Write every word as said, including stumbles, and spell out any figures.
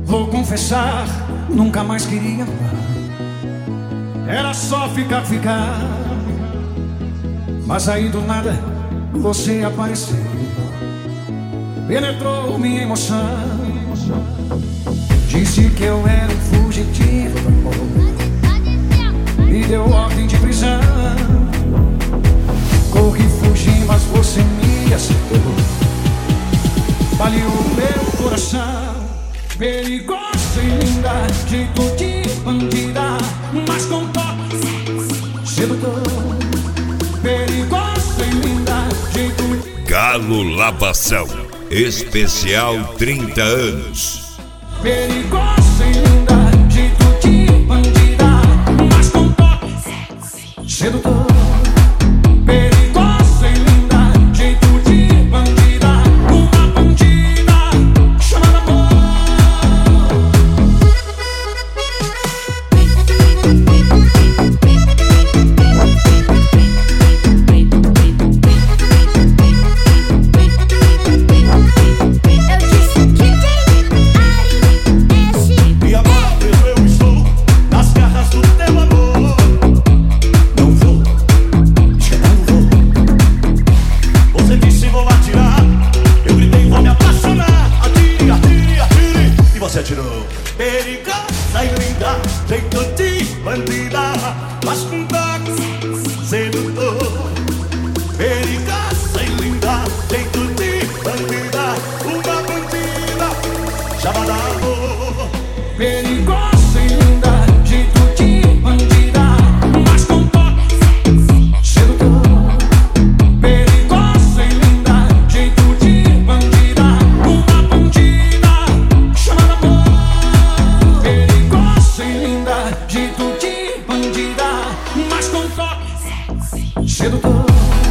Vou confessar, nunca mais queria amar. Era só ficar, ficar. Mas aí do nada você apareceu, penetrou minha emoção. Disse que eu era um fugitivo do amor, me deu ordem de prisão. Corri, fugi, mas você me acertou, baleou meu coração. Perigosa e linda, jeito de bandida, mas com toque sedutor. Perigosa e linda, jeito de... Galo Lavação, especial trinta anos. Perigosa e linda, jeito de bandida, mas com toque sedutor. Perigosa e linda, jeito de bandida, uma bandida chamada amor. Perigosa e linda, jeito de bandida, mas com toque sedutor. Perigosa e linda, jeito de bandida, uma bandida chamada amor. Perigosa e linda, jeito de bandida, mas com toque sedutor. Perigosa e linda, jeito de bandida, uma bandida chamada amor. Perigosa e linda, jeito de bandida, mas com toque sedutor.